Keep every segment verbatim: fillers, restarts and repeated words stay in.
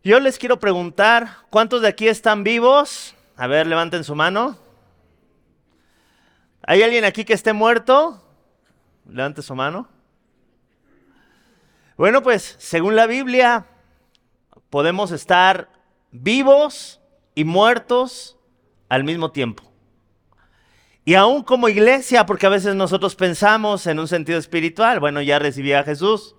Yo les quiero preguntar, ¿cuántos de aquí están vivos? A ver, levanten su mano. ¿Hay alguien aquí que esté muerto? Levante su mano. Bueno, pues, según la Biblia, podemos estar vivos y muertos al mismo tiempo. Y aún como iglesia, porque a veces nosotros pensamos en un sentido espiritual, bueno, ya recibí a Jesús,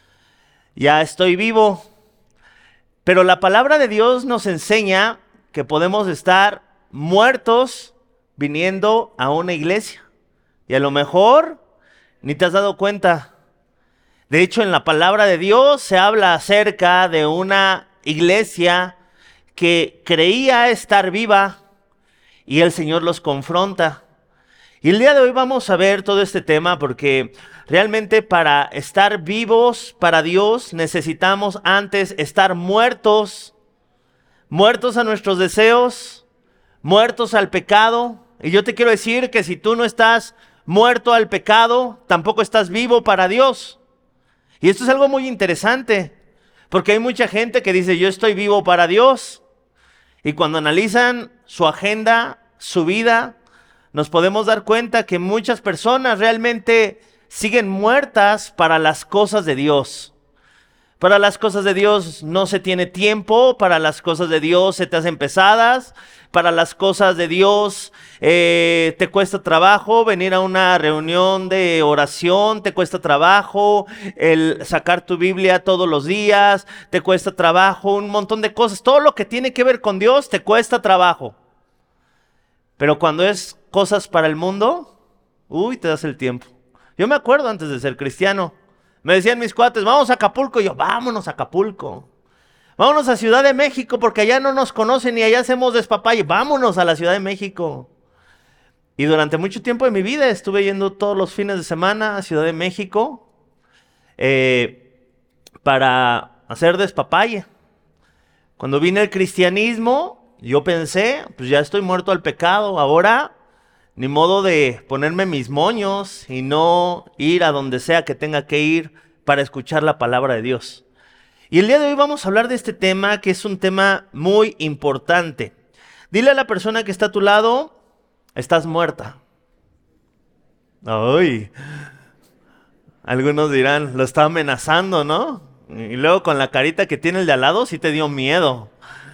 ya estoy vivo. Pero la palabra de Dios nos enseña que podemos estar muertos viniendo a una iglesia. Y a lo mejor ni te has dado cuenta. De hecho, en la palabra de Dios se habla acerca de una iglesia que creía estar viva y el Señor los confronta. Y el día de hoy vamos a ver todo este tema porque realmente para estar vivos para Dios necesitamos antes estar muertos, muertos a nuestros deseos, muertos al pecado. Y yo te quiero decir que si tú no estás muerto al pecado, tampoco estás vivo para Dios. Y esto es algo muy interesante, porque hay mucha gente que dice, yo estoy vivo para Dios. Y cuando analizan su agenda, su vida, nos podemos dar cuenta que muchas personas realmente siguen muertas para las cosas de Dios. Para las cosas de Dios no se tiene tiempo, para las cosas de Dios se te hacen pesadas, para las cosas de Dios eh, te cuesta trabajo venir a una reunión de oración, te cuesta trabajo el sacar tu Biblia todos los días, te cuesta trabajo un montón de cosas. Todo lo que tiene que ver con Dios te cuesta trabajo. Pero cuando es cosas para el mundo, uy, te das el tiempo. Yo me acuerdo antes de ser cristiano, me decían mis cuates, vamos a Acapulco. Y yo, vámonos a Acapulco. Vámonos a Ciudad de México porque allá no nos conocen y allá hacemos despapalle. Vámonos a la Ciudad de México. Y durante mucho tiempo de mi vida estuve yendo todos los fines de semana a Ciudad de México eh, para hacer despapalle. Cuando vine el cristianismo, yo pensé, pues ya estoy muerto al pecado, ahora ni modo de ponerme mis moños y no ir a donde sea que tenga que ir para escuchar la palabra de Dios. Y el día de hoy vamos a hablar de este tema que es un tema muy importante. Dile a la persona que está a tu lado, estás muerta. Ay, algunos dirán, lo está amenazando, ¿no? Y luego con la carita que tiene el de al lado, sí te dio miedo.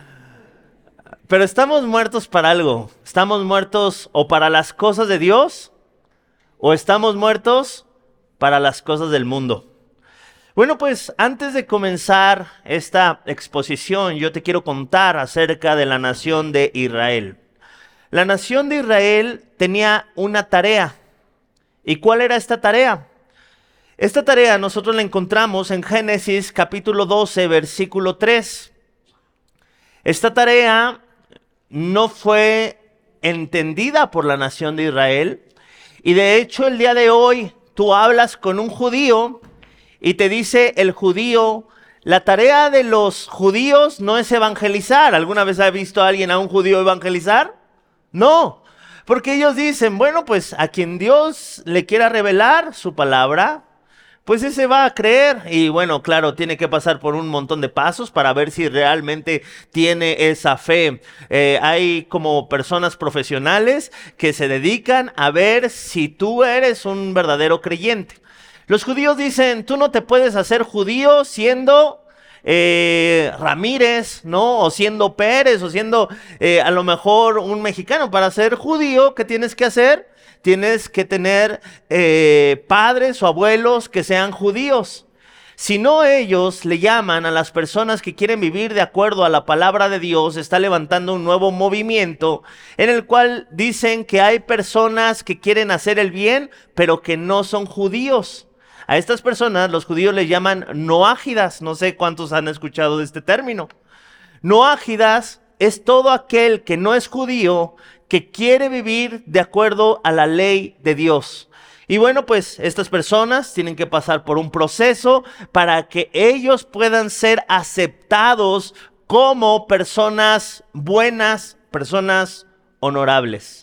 Pero estamos muertos para algo. Estamos muertos o para las cosas de Dios o estamos muertos para las cosas del mundo. Bueno, pues antes de comenzar esta exposición, yo te quiero contar acerca de la nación de Israel. La nación de Israel tenía una tarea. ¿Y cuál era esta tarea? Esta tarea nosotros la encontramos en Génesis capítulo doce, versículo tres. Esta tarea no fue entendida por la nación de Israel. Y de hecho el día de hoy tú hablas con un judío y te dice el judío, la tarea de los judíos no es evangelizar. ¿Alguna vez has visto a alguien, a un judío evangelizar? No, porque ellos dicen, bueno, pues a quien Dios le quiera revelar su palabra, pues ese va a creer. Y bueno, claro, tiene que pasar por un montón de pasos para ver si realmente tiene esa fe. Eh, hay como personas profesionales que se dedican a ver si tú eres un verdadero creyente. Los judíos dicen, tú no te puedes hacer judío siendo eh, Ramírez, ¿no? O siendo Pérez, o siendo eh, a lo mejor un mexicano. Para ser judío, ¿qué tienes que hacer? Tienes que tener eh, padres o abuelos que sean judíos. Si no, ellos le llaman a las personas que quieren vivir de acuerdo a la palabra de Dios. Está levantando un nuevo movimiento en el cual dicen que hay personas que quieren hacer el bien, pero que no son judíos. A estas personas los judíos les llaman noágidas. No sé cuántos han escuchado de este término. Noágidas es todo aquel que no es judío, que quiere vivir de acuerdo a la ley de Dios. Y bueno, pues estas personas tienen que pasar por un proceso para que ellos puedan ser aceptados como personas buenas, personas honorables.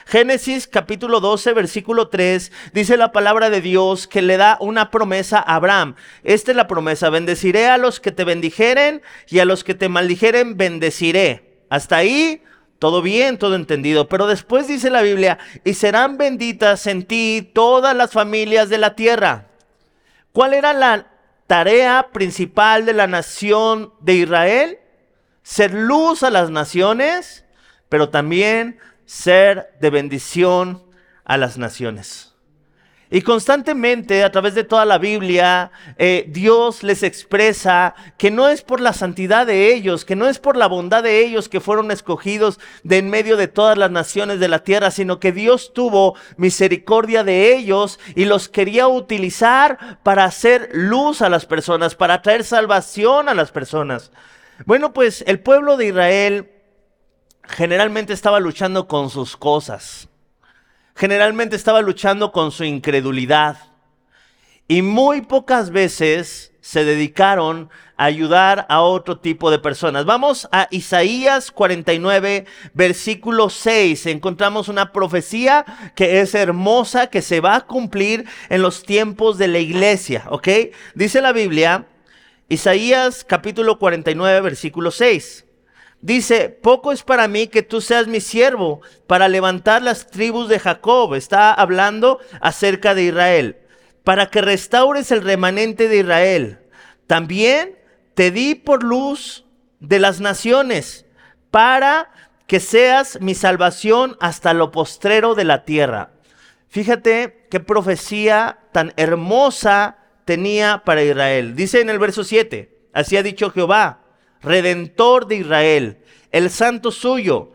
Génesis capítulo doce, versículo tres, dice la palabra de Dios que le da una promesa a Abraham. Esta es la promesa: bendeciré a los que te bendijeren y a los que te maldijeren bendeciré. Hasta ahí, todo bien, todo entendido. Pero después dice la Biblia: y serán benditas en ti todas las familias de la tierra. ¿Cuál era la tarea principal de la nación de Israel? Ser luz a las naciones, pero también ser de bendición a las naciones. Y constantemente a través de toda la Biblia, eh, Dios les expresa que no es por la santidad de ellos, que no es por la bondad de ellos que fueron escogidos de en medio de todas las naciones de la tierra, sino que Dios tuvo misericordia de ellos y los quería utilizar para hacer luz a las personas, para traer salvación a las personas. Bueno, pues el pueblo de Israel generalmente estaba luchando con sus cosas. Generalmente estaba luchando con su incredulidad. Y muy pocas veces se dedicaron a ayudar a otro tipo de personas. Vamos a Isaías cuarenta y nueve, versículo seis. Encontramos una profecía que es hermosa, que se va a cumplir en los tiempos de la iglesia, ¿ok? Dice la Biblia, Isaías capítulo cuarenta y nueve, versículo seis. Dice: poco es para mí que tú seas mi siervo para levantar las tribus de Jacob. Está hablando acerca de Israel. Para que restaures el remanente de Israel. También te di por luz de las naciones, para que seas mi salvación hasta lo postrero de la tierra. Fíjate qué profecía tan hermosa tenía para Israel. Dice en el verso siete: así ha dicho Jehová, Redentor de Israel, el santo suyo,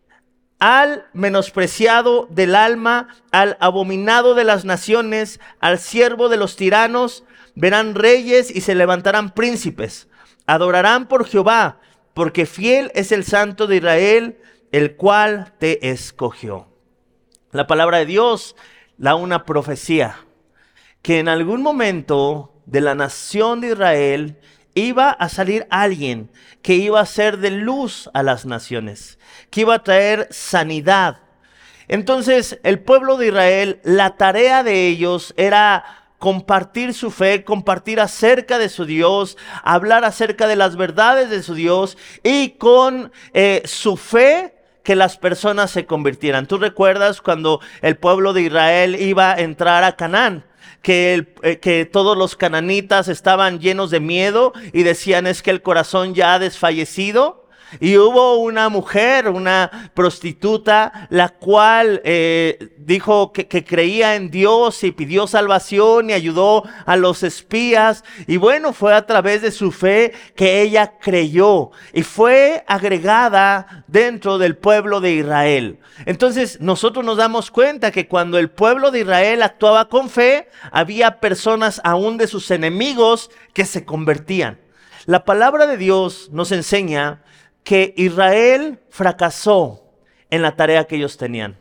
al menospreciado del alma, al abominado de las naciones, al siervo de los tiranos, verán reyes y se levantarán príncipes. Adorarán por Jehová, porque fiel es el santo de Israel, el cual te escogió. La palabra de Dios da una profecía que en algún momento de la nación de Israel iba a salir alguien que iba a ser de luz a las naciones, que iba a traer sanidad. Entonces, el pueblo de Israel, la tarea de ellos era compartir su fe, compartir acerca de su Dios, hablar acerca de las verdades de su Dios y con eh, su fe que las personas se convirtieran. ¿Tú recuerdas cuando el pueblo de Israel iba a entrar a Canaán? Que, el, eh, que todos los cananitas estaban llenos de miedo y decían: es que el corazón ya ha desfallecido. Y hubo una mujer, una prostituta, la cual eh, dijo que, que creía en Dios y pidió salvación y ayudó a los espías. Y bueno, fue a través de su fe que ella creyó y fue agregada dentro del pueblo de Israel. Entonces nosotros nos damos cuenta que cuando el pueblo de Israel actuaba con fe, había personas aún de sus enemigos que se convertían. La palabra de Dios nos enseña que Israel fracasó en la tarea que ellos tenían.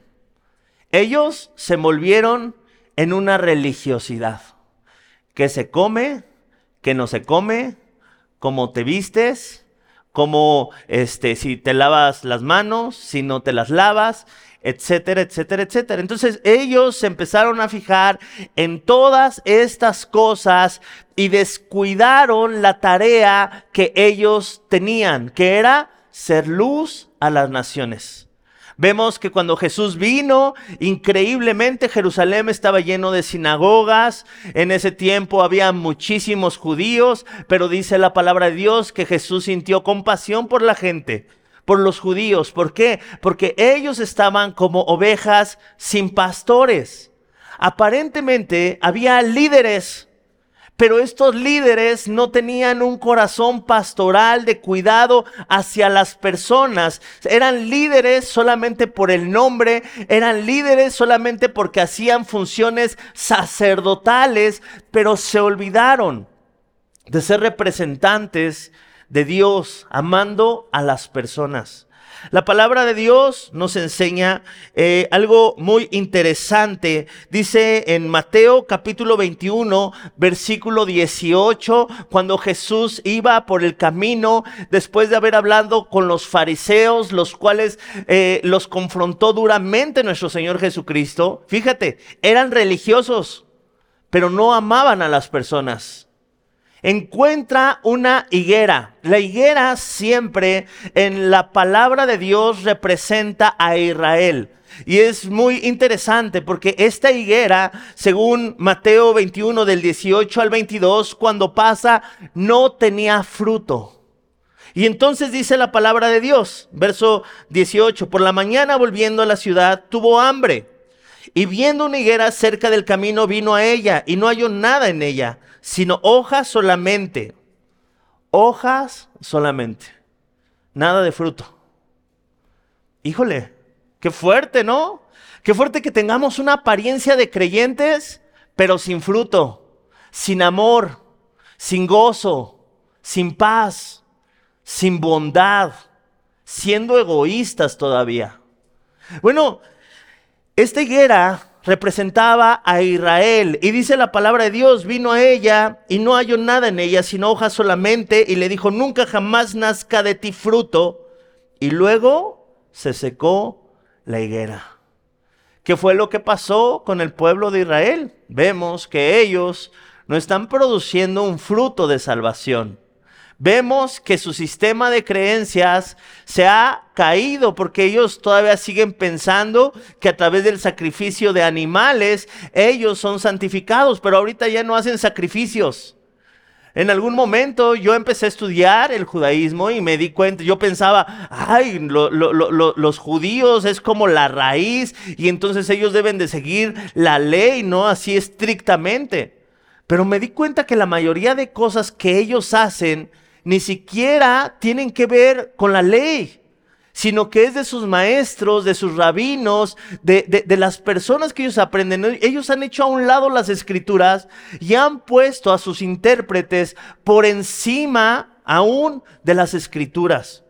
Ellos se envolvieron en una religiosidad. ¿Qué se come? ¿Qué no se come? ¿Cómo te vistes? ¿Cómo, este, si te lavas las manos? ¿Si no te las lavas? Etcétera, etcétera, etcétera. Entonces ellos se empezaron a fijar en todas estas cosas y descuidaron la tarea que ellos tenían, que era ser luz a las naciones. Vemos que cuando Jesús vino, increíblemente Jerusalén estaba lleno de sinagogas. En ese tiempo había muchísimos judíos, pero dice la palabra de Dios que Jesús sintió compasión por la gente, por los judíos. ¿Por qué? Porque ellos estaban como ovejas sin pastores. Aparentemente había líderes, pero estos líderes no tenían un corazón pastoral de cuidado hacia las personas. Eran líderes solamente por el nombre, eran líderes solamente porque hacían funciones sacerdotales, pero se olvidaron de ser representantes de Dios, amando a las personas. La palabra de Dios nos enseña eh, algo muy interesante. Dice en Mateo capítulo veintiuno, versículo dieciocho, cuando Jesús iba por el camino, después de haber hablado con los fariseos, los cuales eh, los confrontó duramente nuestro Señor Jesucristo. Fíjate, eran religiosos, pero no amaban a las personas. Encuentra una higuera. La higuera siempre en la palabra de Dios representa a Israel. Y es muy interesante porque esta higuera, según Mateo veintiuno del dieciocho al veintidós, cuando pasa no tenía fruto. Y entonces dice la palabra de Dios, verso dieciocho, por la mañana volviendo a la ciudad tuvo hambre. Y viendo una higuera cerca del camino vino a ella y no halló nada en ella, sino hojas solamente. Hojas solamente. Nada de fruto. Híjole, qué fuerte, ¿no? Qué fuerte que tengamos una apariencia de creyentes, pero sin fruto, sin amor, sin gozo, sin paz, sin bondad, siendo egoístas todavía. Bueno, esta higuera representaba a Israel y dice la palabra de Dios, vino a ella y no halló nada en ella, sino hojas solamente, y le dijo, nunca jamás nazca de ti fruto. Y luego se secó la higuera. ¿Qué fue lo que pasó con el pueblo de Israel? Vemos que ellos no están produciendo un fruto de salvación. Vemos que su sistema de creencias se ha caído porque ellos todavía siguen pensando que a través del sacrificio de animales ellos son santificados, pero ahorita ya no hacen sacrificios. En algún momento yo empecé a estudiar el judaísmo y me di cuenta, yo pensaba, ay, lo, lo, lo, los judíos es como la raíz y entonces ellos deben de seguir la ley, ¿no? Así estrictamente. Pero me di cuenta que la mayoría de cosas que ellos hacen ni siquiera tienen que ver con la ley, sino que es de sus maestros, de sus rabinos, de, de, de las personas que ellos aprenden. Ellos han hecho a un lado las escrituras y han puesto a sus intérpretes por encima aún de las escrituras.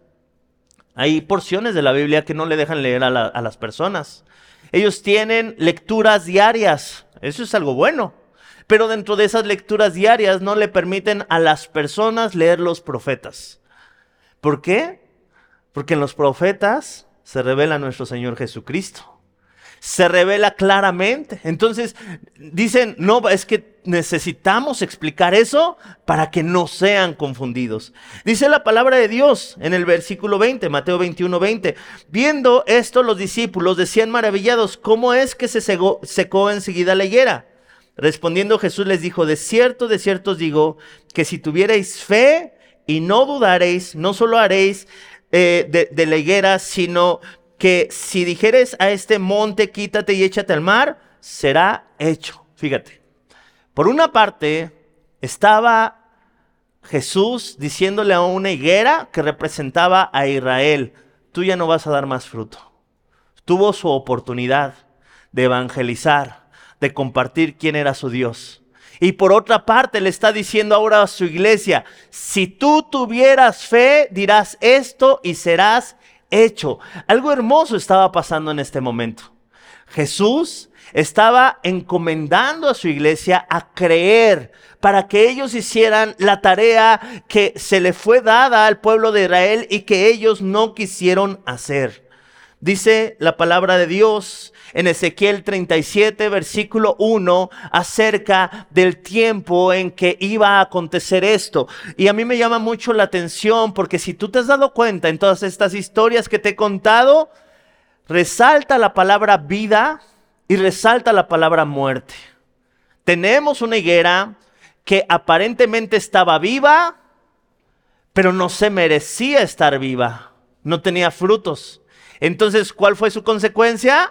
Hay porciones de la Biblia que no le dejan leer a, la, a las personas. Ellos tienen lecturas diarias, eso es algo bueno. Pero dentro de esas lecturas diarias no le permiten a las personas leer los profetas. ¿Por qué? Porque en los profetas se revela nuestro Señor Jesucristo. Se revela claramente. Entonces dicen, no, es que necesitamos explicar eso para que no sean confundidos. Dice la palabra de Dios en el versículo veinte, Mateo veintiuno, veinte. Viendo esto los discípulos decían maravillados, ¿cómo es que se secó, secó enseguida la higuera? Respondiendo Jesús les dijo, de cierto, de cierto os digo, que si tuvierais fe y no dudaréis, no solo haréis eh, de, de la higuera, sino que si dijeres a este monte, quítate y échate al mar, será hecho. Fíjate, por una parte estaba Jesús diciéndole a una higuera que representaba a Israel, tú ya no vas a dar más fruto. Tuvo su oportunidad de evangelizar, de compartir quién era su Dios. Y por otra parte le está diciendo ahora a su iglesia, si tú tuvieras fe, dirás esto y serás hecho. Algo hermoso estaba pasando en este momento. Jesús estaba encomendando a su iglesia a creer para que ellos hicieran la tarea que se le fue dada al pueblo de Israel y que ellos no quisieron hacer. Dice la palabra de Dios en Ezequiel treinta y siete, versículo uno, acerca del tiempo en que iba a acontecer esto. Y a mí me llama mucho la atención porque si tú te has dado cuenta en todas estas historias que te he contado, resalta la palabra vida y resalta la palabra muerte. Tenemos una higuera que aparentemente estaba viva, pero no se merecía estar viva. No tenía frutos. Entonces, ¿cuál fue su consecuencia?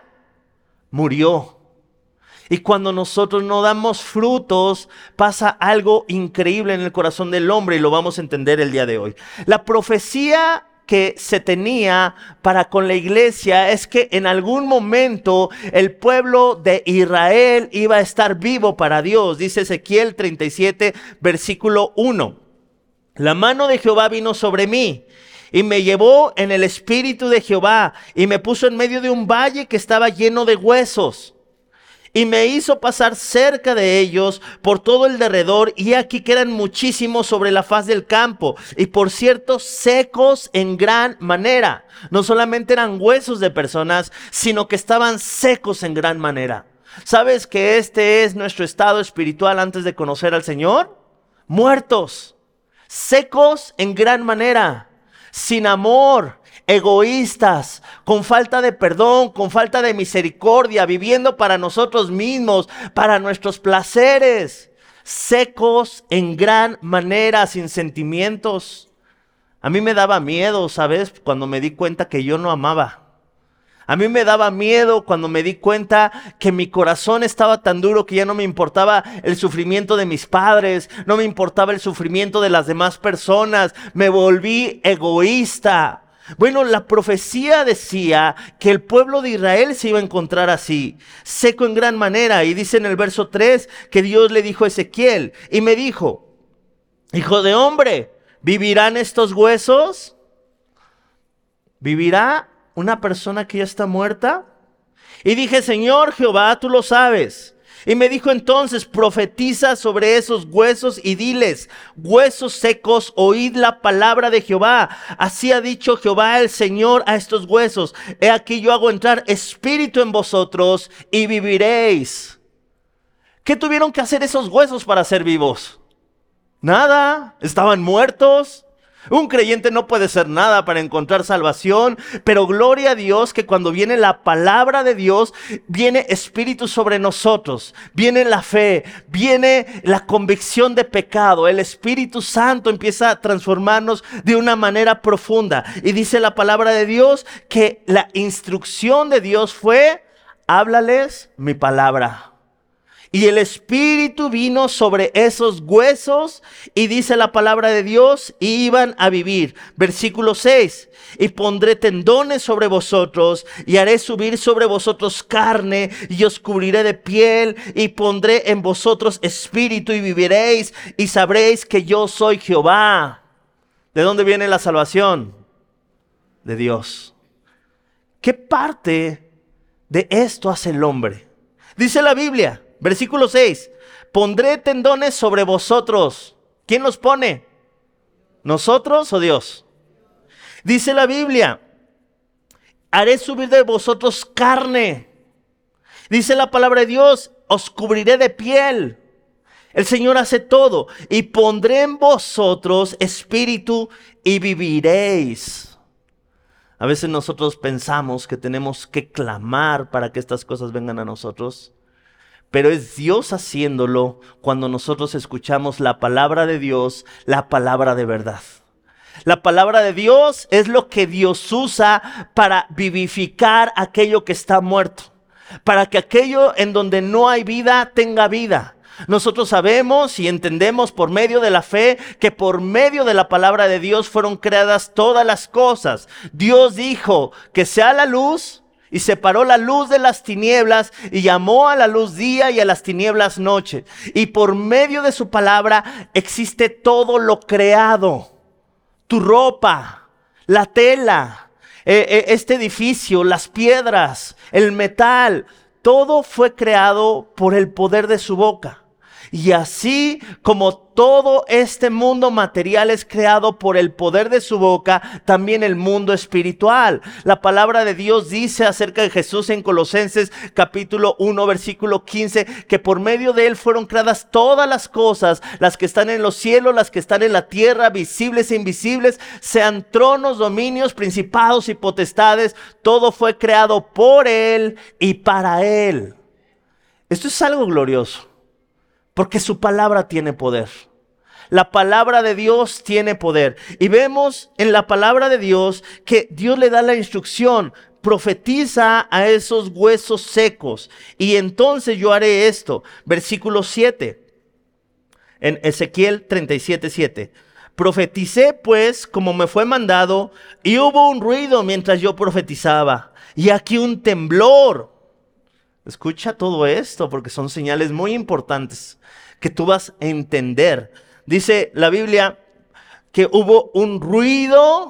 Murió. Y cuando nosotros no damos frutos, pasa algo increíble en el corazón del hombre y lo vamos a entender el día de hoy. La profecía que se tenía para con la iglesia es que en algún momento el pueblo de Israel iba a estar vivo para Dios. Dice Ezequiel treinta y siete, versículo uno. La mano de Jehová vino sobre mí Y me llevó en el espíritu de Jehová y me puso en medio de un valle que estaba lleno de huesos. Y me hizo pasar cerca de ellos por todo el derredor, y aquí que eran muchísimos sobre la faz del campo, y por cierto secos en gran manera. No solamente eran huesos de personas, sino que estaban secos en gran manera. ¿Sabes que este es nuestro estado espiritual antes de conocer al Señor? Muertos, secos en gran manera, sin amor, egoístas, con falta de perdón, con falta de misericordia, viviendo para nosotros mismos, para nuestros placeres, secos en gran manera, sin sentimientos. A mí me daba miedo, ¿sabes? Cuando me di cuenta que yo no amaba. A mí me daba miedo cuando me di cuenta que mi corazón estaba tan duro que ya no me importaba el sufrimiento de mis padres, no me importaba el sufrimiento de las demás personas, me volví egoísta. Bueno, la profecía decía que el pueblo de Israel se iba a encontrar así, seco en gran manera, y dice en el verso tres que Dios le dijo a Ezequiel, y me dijo, hijo de hombre, ¿vivirán estos huesos? ¿Vivirá una persona que ya está muerta? Y dije, Señor Jehová, tú lo sabes. Y me dijo entonces, profetiza sobre esos huesos y diles, huesos secos, oíd la palabra de Jehová. Así ha dicho Jehová el Señor a estos huesos. He aquí yo hago entrar espíritu en vosotros y viviréis. ¿Qué tuvieron que hacer esos huesos para ser vivos? Nada, estaban muertos. Un creyente no puede hacer nada para encontrar salvación, pero gloria a Dios que cuando viene la palabra de Dios, viene espíritu sobre nosotros, viene la fe, viene la convicción de pecado. El Espíritu Santo empieza a transformarnos de una manera profunda. Y dice la palabra de Dios que la instrucción de Dios fue, háblales mi palabra. Y el Espíritu vino sobre esos huesos y dice la palabra de Dios, y iban a vivir. Versículo seis, y pondré tendones sobre vosotros y haré subir sobre vosotros carne y os cubriré de piel y pondré en vosotros espíritu y viviréis y sabréis que yo soy Jehová. ¿De dónde viene la salvación? De Dios. ¿Qué parte de esto hace el hombre? Dice la Biblia. Versículo seis, pondré tendones sobre vosotros. ¿Quién los pone? ¿Nosotros o Dios? Dice la Biblia, haré subir de vosotros carne. Dice la palabra de Dios, os cubriré de piel. El Señor hace todo. Y pondré en vosotros espíritu y viviréis. A veces nosotros pensamos que tenemos que clamar para que estas cosas vengan a nosotros. Pero es Dios haciéndolo cuando nosotros escuchamos la palabra de Dios, la palabra de verdad. La palabra de Dios es lo que Dios usa para vivificar aquello que está muerto. Para que aquello en donde no hay vida tenga vida. Nosotros sabemos y entendemos por medio de la fe que por medio de la palabra de Dios fueron creadas todas las cosas. Dios dijo que sea la luz. Y separó la luz de las tinieblas y llamó a la luz día y a las tinieblas noche. Y por medio de su palabra existe todo lo creado. Tu ropa, la tela, eh, este edificio, las piedras, el metal. Todo fue creado por el poder de su boca. Y así como todo este mundo material es creado por el poder de su boca, también el mundo espiritual. La palabra de Dios dice acerca de Jesús en Colosenses capítulo uno versículo quince, que por medio de él fueron creadas todas las cosas, las que están en los cielos, las que están en la tierra, visibles e invisibles, sean tronos, dominios, principados y potestades. Todo fue creado por él y para él. Esto es algo glorioso. Porque su palabra tiene poder. La palabra de Dios tiene poder. Y vemos en la palabra de Dios que Dios le da la instrucción. Profetiza a esos huesos secos. Y entonces yo haré esto. Versículo siete. En Ezequiel treinta y siete, siete. Profeticé pues como me fue mandado. Y hubo un ruido mientras yo profetizaba. Y aquí un temblor. Escucha todo esto porque son señales muy importantes que tú vas a entender. Dice la Biblia que hubo un ruido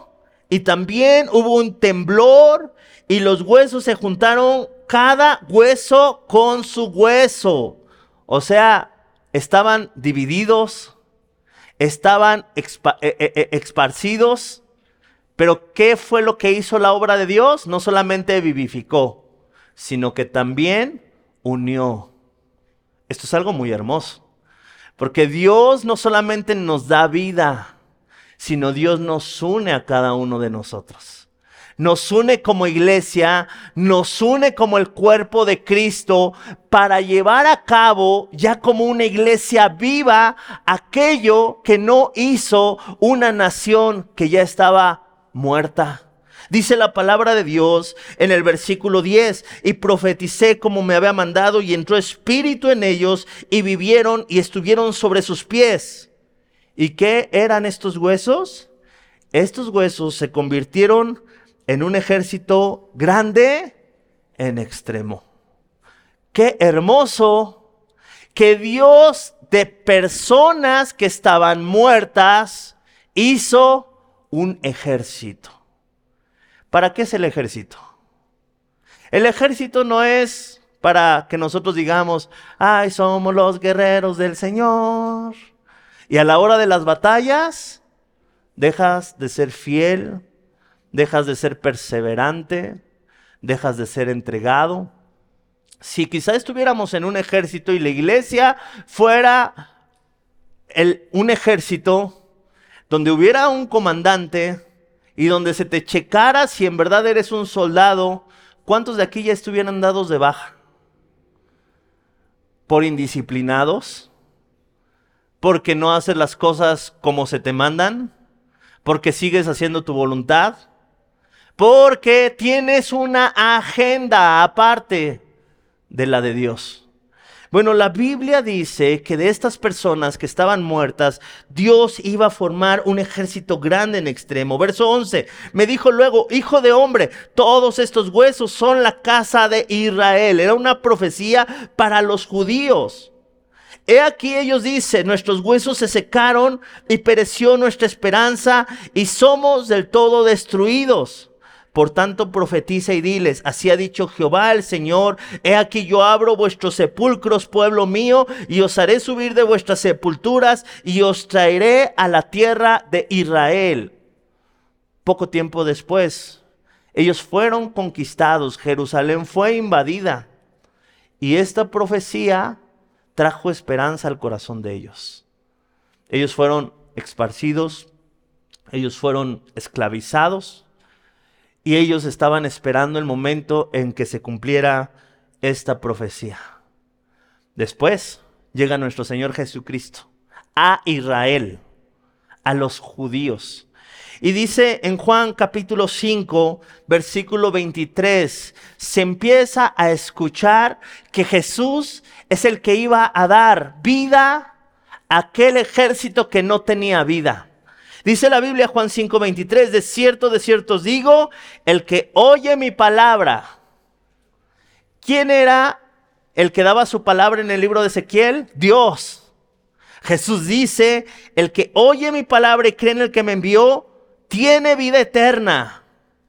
y también hubo un temblor y los huesos se juntaron, cada hueso con su hueso. O sea, estaban divididos, estaban expa- eh, eh, esparcidos. Pero ¿qué fue lo que hizo la obra de Dios? No solamente vivificó, sino que también unió. Esto es algo muy hermoso. Porque Dios no solamente nos da vida, sino Dios nos une a cada uno de nosotros. Nos une como iglesia, nos une como el cuerpo de Cristo para llevar a cabo ya como una iglesia viva aquello que no hizo una nación que ya estaba muerta. Dice la palabra de Dios en el versículo diez, y profeticé como me había mandado, y entró espíritu en ellos, y vivieron y estuvieron sobre sus pies. ¿Y qué eran estos huesos? Estos huesos se convirtieron en un ejército grande en extremo. ¡Qué hermoso! Que Dios de personas que estaban muertas hizo un ejército. ¿Para qué es el ejército? El ejército no es para que nosotros digamos, ay, somos los guerreros del Señor. Y a la hora de las batallas, dejas de ser fiel, dejas de ser perseverante, dejas de ser entregado. Si quizá estuviéramos en un ejército y la iglesia fuera el, un ejército donde hubiera un comandante y donde se te checara si en verdad eres un soldado, ¿cuántos de aquí ya estuvieran dados de baja? ¿Por indisciplinados? ¿Porque no haces las cosas como se te mandan? ¿Porque sigues haciendo tu voluntad? Porque tienes una agenda aparte de la de Dios. Bueno, la Biblia dice que de estas personas que estaban muertas, Dios iba a formar un ejército grande en extremo. Verso once, me dijo luego, hijo de hombre, todos estos huesos son la casa de Israel. Era una profecía para los judíos. He aquí ellos dicen, nuestros huesos se secaron y pereció nuestra esperanza y somos del todo destruidos. Por tanto, profetiza y diles, así ha dicho Jehová el Señor, he aquí yo abro vuestros sepulcros, pueblo mío, y os haré subir de vuestras sepulturas y os traeré a la tierra de Israel. Poco tiempo después, ellos fueron conquistados, Jerusalén fue invadida, y esta profecía trajo esperanza al corazón de ellos. Ellos fueron esparcidos, ellos fueron esclavizados, y ellos estaban esperando el momento en que se cumpliera esta profecía. Después llega nuestro Señor Jesucristo a Israel, a los judíos. Y dice en Juan capítulo cinco, versículo veintitrés, se empieza a escuchar que Jesús es el que iba a dar vida a aquel ejército que no tenía vida. Dice la Biblia, Juan cinco veintitrés, de cierto, de cierto os digo, el que oye mi palabra. ¿Quién era el que daba su palabra en el libro de Ezequiel? Dios. Jesús dice, el que oye mi palabra y cree en el que me envió, tiene vida eterna.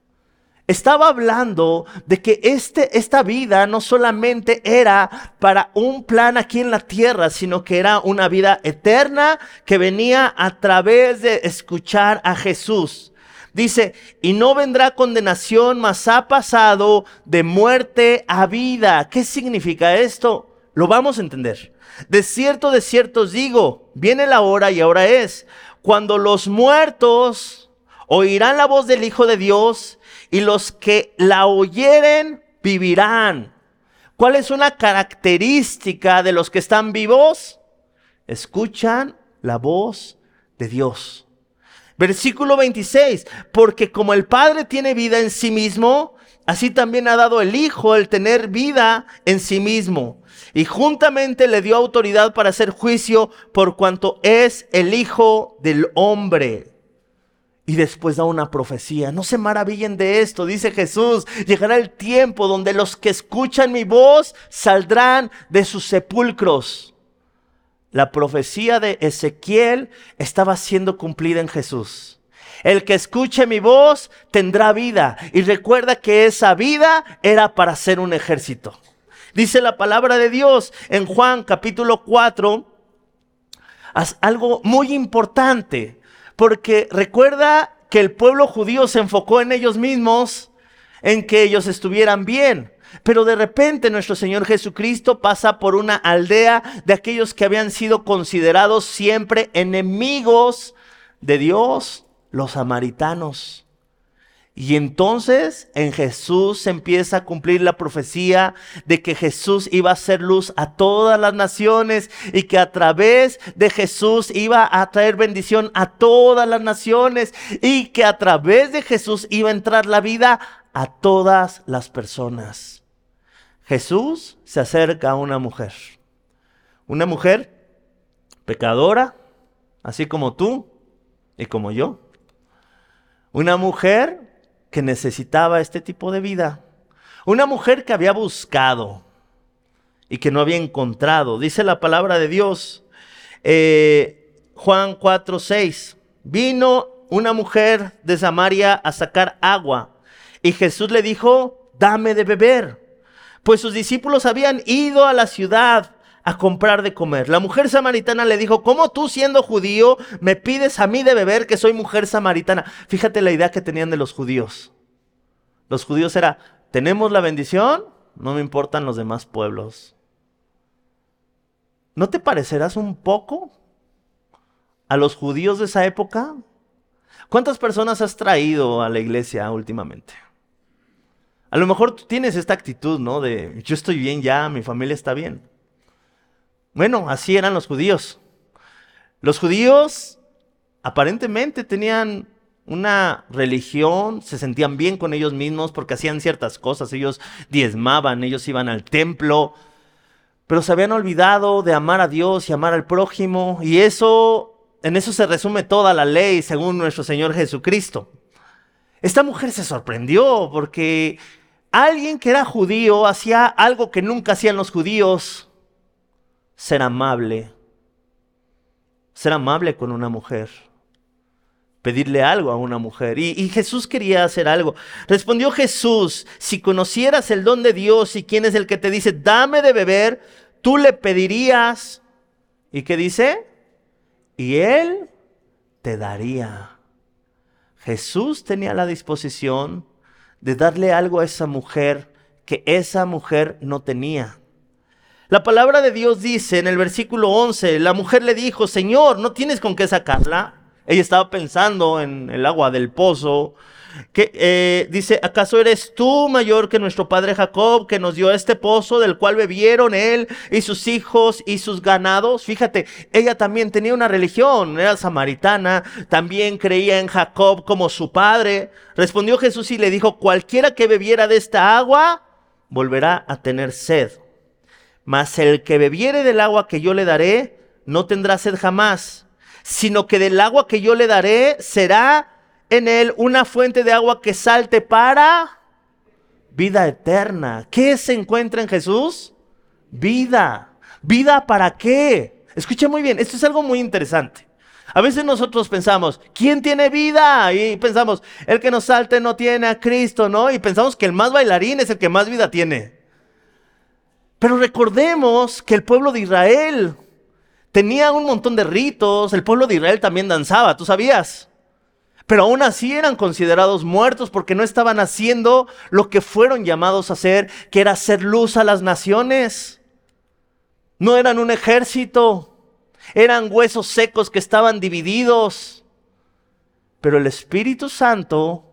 Estaba hablando de que este, esta vida no solamente era para un plan aquí en la tierra, sino que era una vida eterna que venía a través de escuchar a Jesús. Dice, y no vendrá condenación, mas ha pasado de muerte a vida. ¿Qué significa esto? Lo vamos a entender. De cierto, de cierto os digo, viene la hora y ahora es, cuando los muertos oirán la voz del Hijo de Dios, y los que la oyeren vivirán. ¿Cuál es una característica de los que están vivos? Escuchan la voz de Dios. Versículo veintiséis, porque como el Padre tiene vida en sí mismo, así también ha dado el Hijo el tener vida en sí mismo. Y juntamente le dio autoridad para hacer juicio por cuanto es el Hijo del Hombre. Y después da una profecía. No se maravillen de esto, dice Jesús. Llegará el tiempo donde los que escuchan mi voz saldrán de sus sepulcros. La profecía de Ezequiel estaba siendo cumplida en Jesús. El que escuche mi voz tendrá vida. Y recuerda que esa vida era para ser un ejército. Dice la palabra de Dios en Juan capítulo cuatro, algo muy importante, porque recuerda que el pueblo judío se enfocó en ellos mismos, en que ellos estuvieran bien. Pero de repente nuestro Señor Jesucristo pasa por una aldea de aquellos que habían sido considerados siempre enemigos de Dios, los samaritanos. Y entonces en Jesús se empieza a cumplir la profecía de que Jesús iba a ser luz a todas las naciones y que a través de Jesús iba a traer bendición a todas las naciones y que a través de Jesús iba a entrar la vida a todas las personas. Jesús se acerca a una mujer, una mujer pecadora, así como tú y como yo. Una mujer que necesitaba este tipo de vida. Una mujer que había buscado y que no había encontrado. Dice la palabra de Dios, eh, Juan cuatro seis. Vino una mujer de Samaria a sacar agua y Jesús le dijo, dame de beber. Pues sus discípulos habían ido a la ciudad a comprar de comer. La mujer samaritana le dijo, ¿cómo tú siendo judío me pides a mí de beber que soy mujer samaritana? Fíjate la idea que tenían de los judíos. Los judíos era, tenemos la bendición, no me importan los demás pueblos. ¿No te parecerás un poco a los judíos de esa época? ¿Cuántas personas has traído a la iglesia últimamente? A lo mejor tú tienes esta actitud, ¿no? De, yo estoy bien ya, mi familia está bien. Bueno, así eran los judíos. Los judíos aparentemente tenían una religión, se sentían bien con ellos mismos porque hacían ciertas cosas. Ellos diezmaban, ellos iban al templo, pero se habían olvidado de amar a Dios y amar al prójimo. Y eso, en eso se resume toda la ley según nuestro Señor Jesucristo. Esta mujer se sorprendió porque alguien que era judío hacía algo que nunca hacían los judíos. Ser amable, ser amable con una mujer, pedirle algo a una mujer. Y, y Jesús quería hacer algo. Respondió Jesús, si conocieras el don de Dios y quién es el que te dice, dame de beber, tú le pedirías. ¿Y qué dice? Y él te daría. Jesús tenía la disposición de darle algo a esa mujer que esa mujer no tenía. La palabra de Dios dice en el versículo once, la mujer le dijo, Señor, ¿no tienes con qué sacarla? Ella estaba pensando en el agua del pozo. Que, eh, dice, ¿acaso eres tú mayor que nuestro padre Jacob, que nos dio este pozo del cual bebieron él y sus hijos y sus ganados? Fíjate, ella también tenía una religión, era samaritana, también creía en Jacob como su padre. Respondió Jesús y le dijo, cualquiera que bebiera de esta agua, volverá a tener sed. Mas el que bebiere del agua que yo le daré, no tendrá sed jamás, sino que del agua que yo le daré será en él una fuente de agua que salte para vida eterna. ¿Qué se encuentra en Jesús? Vida. ¿Vida para qué? Escucha muy bien, esto es algo muy interesante. A veces nosotros pensamos, ¿quién tiene vida? Y pensamos, el que nos salte no tiene a Cristo, ¿no? Y pensamos que el más bailarín es el que más vida tiene. Pero recordemos que el pueblo de Israel tenía un montón de ritos. El pueblo de Israel también danzaba, ¿tú sabías? Pero aún así eran considerados muertos porque no estaban haciendo lo que fueron llamados a hacer, que era hacer luz a las naciones. No eran un ejército, eran huesos secos que estaban divididos. Pero el Espíritu Santo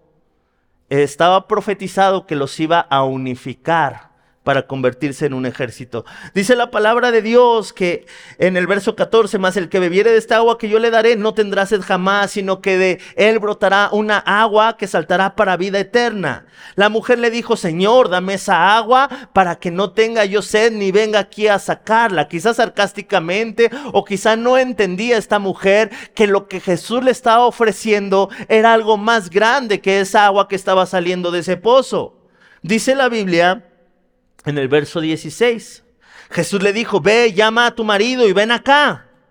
estaba profetizado que los iba a unificar para convertirse en un ejército. Dice la palabra de Dios que en el verso catorce, más el que bebiere de esta agua que yo le daré, no tendrá sed jamás, sino que de él brotará una agua que saltará para vida eterna. La mujer le dijo, Señor, dame esa agua para que no tenga yo sed ni venga aquí a sacarla. Quizás sarcásticamente o quizás no entendía esta mujer que lo que Jesús le estaba ofreciendo era algo más grande que esa agua que estaba saliendo de ese pozo. Dice la Biblia en el verso dieciséis, Jesús le dijo, ve, llama a tu marido y ven acá.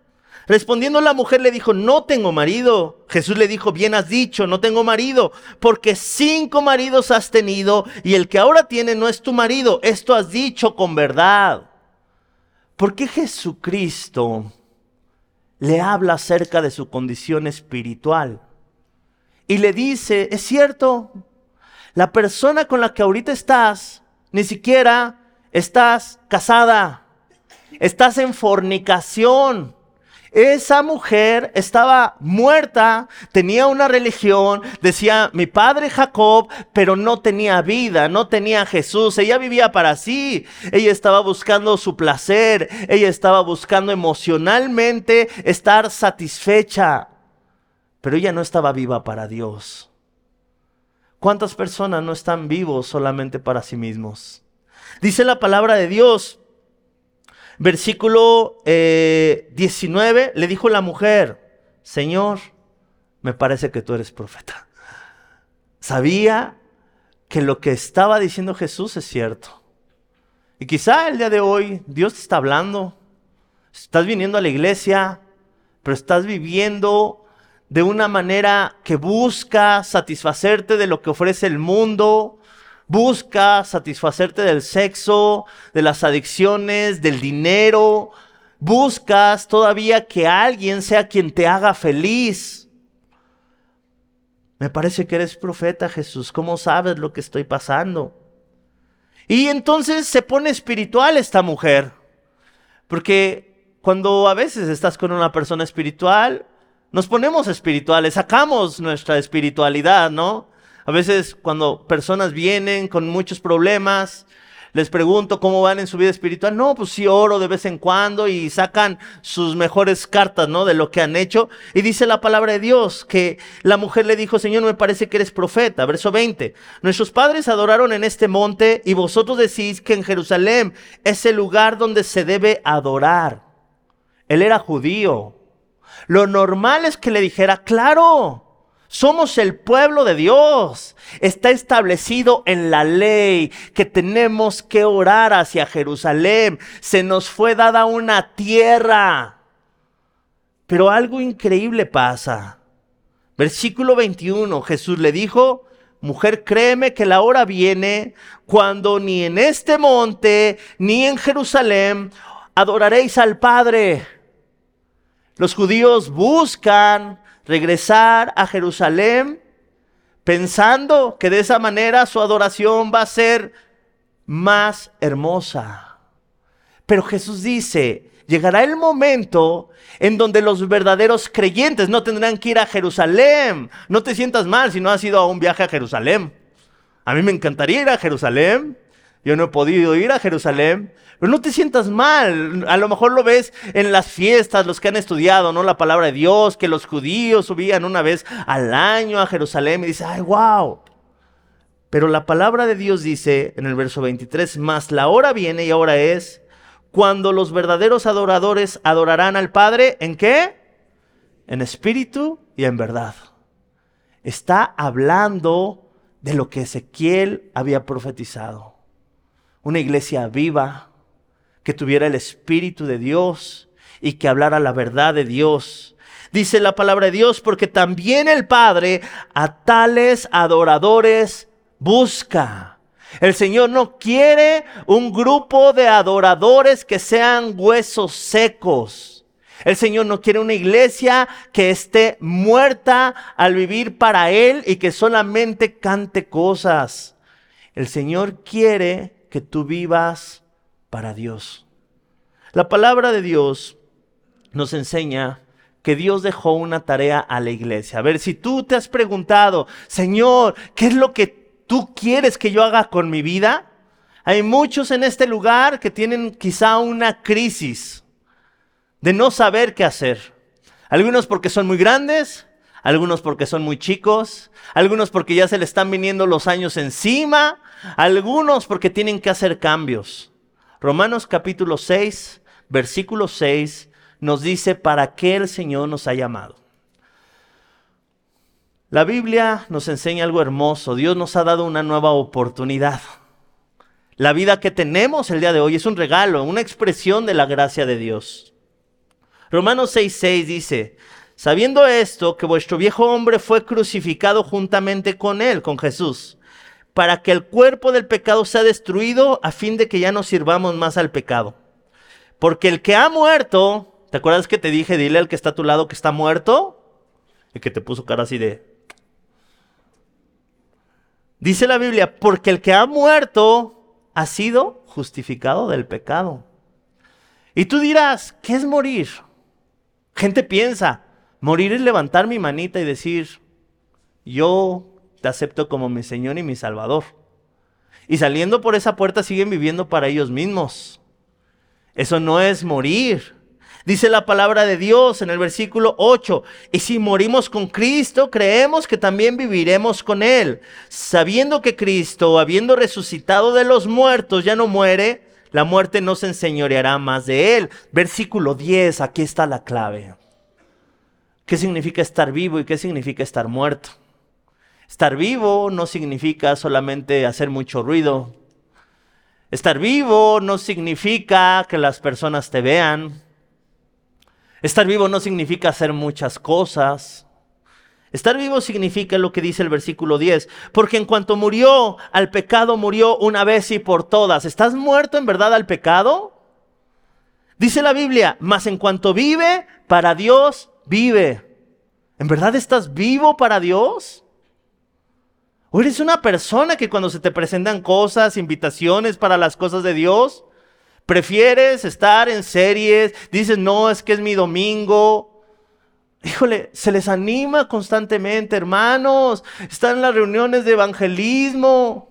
Respondiendo la mujer le dijo, no tengo marido. Jesús le dijo, bien has dicho, no tengo marido, porque cinco maridos has tenido y el que ahora tiene no es tu marido. Esto has dicho con verdad. ¿Por qué Jesucristo le habla acerca de su condición espiritual? Y le dice, es cierto, la persona con la que ahorita estás, ni siquiera estás casada, estás en fornicación. Esa mujer estaba muerta, tenía una religión, decía mi padre Jacob, pero no tenía vida, no tenía a Jesús. Ella vivía para sí, ella estaba buscando su placer, ella estaba buscando emocionalmente estar satisfecha, pero ella no estaba viva para Dios. ¿Cuántas personas no están vivos solamente para sí mismos? Dice la palabra de Dios. Versículo eh, diecinueve, le dijo la mujer, Señor, me parece que tú eres profeta. Sabía que lo que estaba diciendo Jesús es cierto. Y quizá el día de hoy Dios te está hablando. Estás viniendo a la iglesia, pero estás viviendo de una manera que busca satisfacerte de lo que ofrece el mundo. Busca satisfacerte del sexo, de las adicciones, del dinero. Buscas todavía que alguien sea quien te haga feliz. Me parece que eres profeta, Jesús. ¿Cómo sabes lo que estoy pasando? Y entonces se pone espiritual esta mujer. Porque cuando a veces estás con una persona espiritual, nos ponemos espirituales, sacamos nuestra espiritualidad, ¿no? A veces cuando personas vienen con muchos problemas, les pregunto cómo van en su vida espiritual. No, pues sí oro de vez en cuando y sacan sus mejores cartas, ¿no? De lo que han hecho. Y dice la palabra de Dios que la mujer le dijo, Señor, me parece que eres profeta. Verso veinte. Nuestros padres adoraron en este monte y vosotros decís que en Jerusalén es el lugar donde se debe adorar. Él era judío. Lo normal es que le dijera, claro, somos el pueblo de Dios. Está establecido en la ley que tenemos que orar hacia Jerusalén. Se nos fue dada una tierra. Pero algo increíble pasa. Versículo veintiuno, Jesús le dijo, mujer, créeme que la hora viene cuando ni en este monte ni en Jerusalén adoraréis al Padre. Los judíos buscan regresar a Jerusalén pensando que de esa manera su adoración va a ser más hermosa. Pero Jesús dice, llegará el momento en donde los verdaderos creyentes no tendrán que ir a Jerusalén. No te sientas mal si no has ido a un viaje a Jerusalén. A mí me encantaría ir a Jerusalén. Yo no he podido ir a Jerusalén. Pero no te sientas mal. A lo mejor lo ves en las fiestas, los que han estudiado, ¿no? La palabra de Dios, que los judíos subían una vez al año a Jerusalén y dices, ¡ay, wow! Pero la palabra de Dios dice en el verso veintitrés, mas la hora viene y ahora es cuando los verdaderos adoradores adorarán al Padre, ¿en qué? En espíritu y en verdad. Está hablando de lo que Ezequiel había profetizado. Una iglesia viva, que tuviera el Espíritu de Dios y que hablara la verdad de Dios. Dice la palabra de Dios, porque también el Padre a tales adoradores busca. El Señor no quiere un grupo de adoradores que sean huesos secos. El Señor no quiere una iglesia que esté muerta al vivir para Él y que solamente cante cosas. El Señor quiere que tú vivas para Dios. La palabra de Dios nos enseña que Dios dejó una tarea a la iglesia. A ver, si tú te has preguntado, Señor, ¿qué es lo que tú quieres que yo haga con mi vida? Hay muchos en este lugar que tienen quizá una crisis de no saber qué hacer. Algunos porque son muy grandes, algunos porque son muy chicos, algunos porque ya se le están viniendo los años encima, algunos porque tienen que hacer cambios. Romanos capítulo seis, versículo seis, nos dice para qué el Señor nos ha llamado. La Biblia nos enseña algo hermoso. Dios nos ha dado una nueva oportunidad. La vida que tenemos el día de hoy es un regalo, una expresión de la gracia de Dios. Romanos seis seis dice, sabiendo esto, que vuestro viejo hombre fue crucificado juntamente con él, con Jesús, para que el cuerpo del pecado sea destruido, a fin de que ya no sirvamos más al pecado. Porque el que ha muerto, ¿te acuerdas que te dije, dile al que está a tu lado que está muerto? Y que te puso cara así de... Dice la Biblia, porque el que ha muerto ha sido justificado del pecado. Y tú dirás, ¿qué es morir? Gente piensa, morir es levantar mi manita y decir, yo te acepto como mi Señor y mi Salvador. Y saliendo por esa puerta siguen viviendo para ellos mismos. Eso no es morir. Dice la palabra de Dios en el versículo ocho, y si morimos con Cristo, creemos que también viviremos con Él. Sabiendo que Cristo, habiendo resucitado de los muertos, ya no muere, la muerte no se enseñoreará más de Él. Versículo diez, aquí está la clave. ¿Qué significa estar vivo y qué significa estar muerto? Estar vivo no significa solamente hacer mucho ruido. Estar vivo no significa que las personas te vean. Estar vivo no significa hacer muchas cosas. Estar vivo significa lo que dice el versículo diez. Porque en cuanto murió al pecado, murió una vez y por todas. ¿Estás muerto en verdad al pecado? Dice la Biblia, mas en cuanto vive, para Dios vive. ¿En verdad estás vivo para Dios? ¿O eres una persona que cuando se te presentan cosas, invitaciones para las cosas de Dios, prefieres estar en series, dices, no, es que es mi domingo? Híjole, se les anima constantemente, hermanos, están en las reuniones de evangelismo.